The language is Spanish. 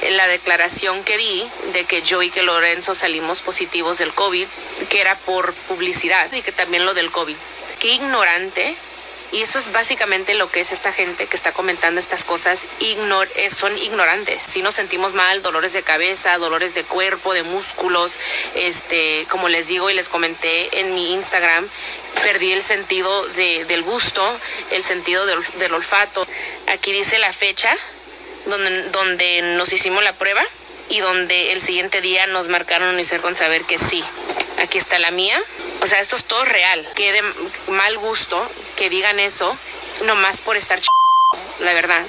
la declaración que di de que yo y que Lorenzo salimos positivos del COVID, que era por publicidad y que también lo del COVID. Qué ignorante. Y eso es básicamente lo que es esta gente que está comentando estas cosas, son ignorantes. Si nos sentimos mal, dolores de cabeza, dolores de cuerpo, de músculos, como les digo y les comenté en mi Instagram, perdí el sentido del gusto, el sentido del olfato. Aquí dice la fecha donde nos hicimos la prueba y donde el siguiente día nos marcaron Unicef con saber que sí. Aquí está la mía. O sea, esto es todo real. Qué de mal gusto que digan eso, nomás por estar la verdad.